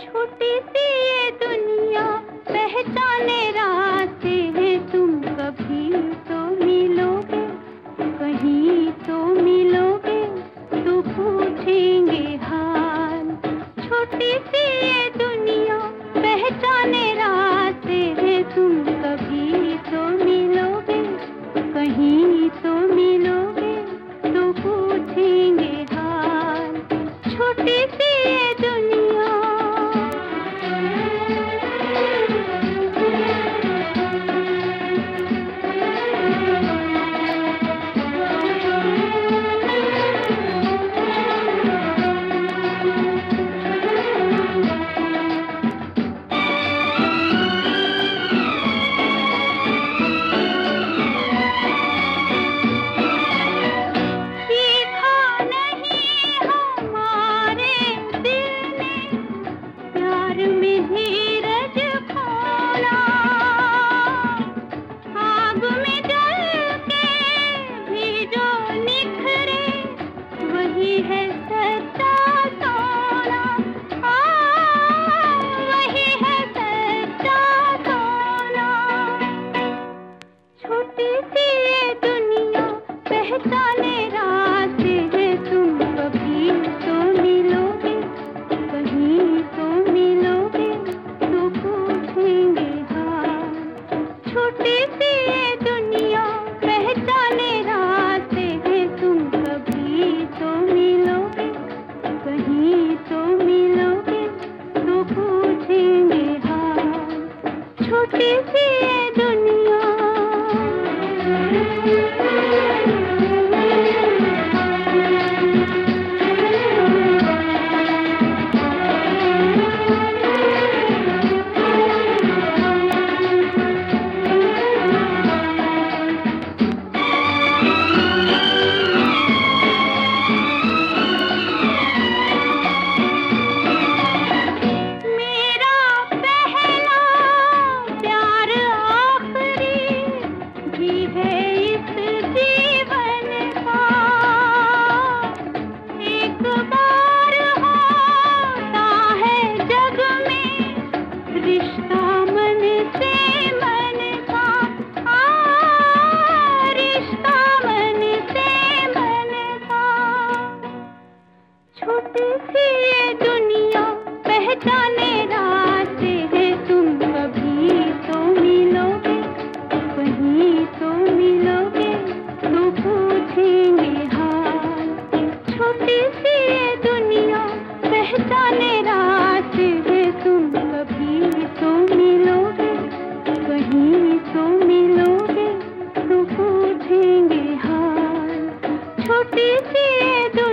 छोटी सी ये दुनिया पहचाने रास्ते हैं, तुम कभी तो मिलोगे, कहीं तो मिलोगे, तो पूछेंगे हाल। छोटी सी ये दुनिया पहचाने रास्ते हैं, तुम कभी तो मिलोगे, कहीं तो मिलोगे, तो पूछेंगे हाल। छोटी सी ये दुनिया। पहचाने रास्ते हैं, तुम कभी तो मिलोगे, कहीं तो मिलोगे, तो पूछेंगे हाल। छोटी सी ये दुनिया पहचाने रास्ते हैं, तुम कभी तो मिलोगे, कहीं तो मिलोगे, तो पूछेंगे हाल। छोटी सी ये दुनिया। छोटी सी ये दुनिया पहचाने रास्ते हैं, तुम कभी तो मिलोगे, कहीं तो मिलोगे, तो पूछेंगे हाल। छोटी सी ये दुनिया पहचाने रास्ते हैं, तुम कभी तो मिलोगे, कहीं तो मिलोगे, तो पूछेंगे हाल। छोटी सी ये